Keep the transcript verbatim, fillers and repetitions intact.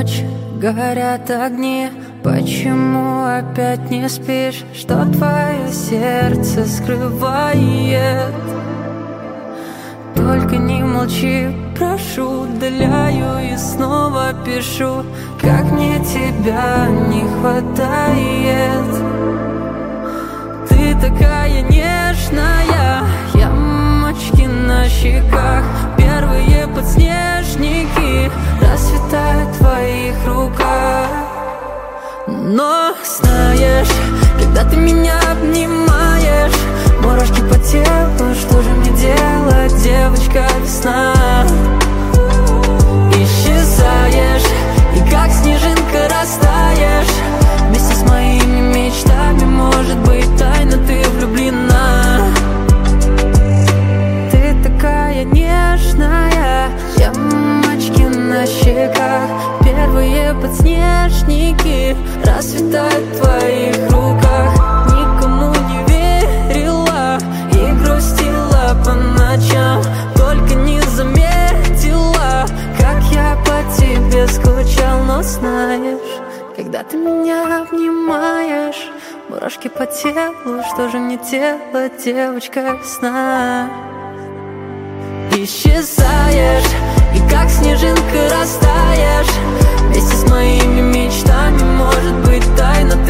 ночь горят огни. Почему опять не спишь? Что твое сердце скрывает? Только не молчи, прошу, удаляю и снова пишу. Как мне тебя не хватает. Ты такая нежная, ямочки на щеках, первые подснежники расцветают в твоих руках. Но знаешь, когда ты меня обнимаешь, мурашки по телу, что же мне делать, девочка весна? Исчезаешь, и как снежинка растаешь, вместе с моими мечтами, может быть, тайно ты влюблена. Ты такая нежная, ямочки на щеках, первые подснежники расцветают в твоих руках. Никому не верила и грустила по ночам, только не заметила, как я по тебе скучал. Но знаешь, когда ты меня обнимаешь, мурашки по телу, что же мне делать, девочка весна? Исчезаешь, и как снежинка растаешь, вместе с моими мечтами, может быть, тайно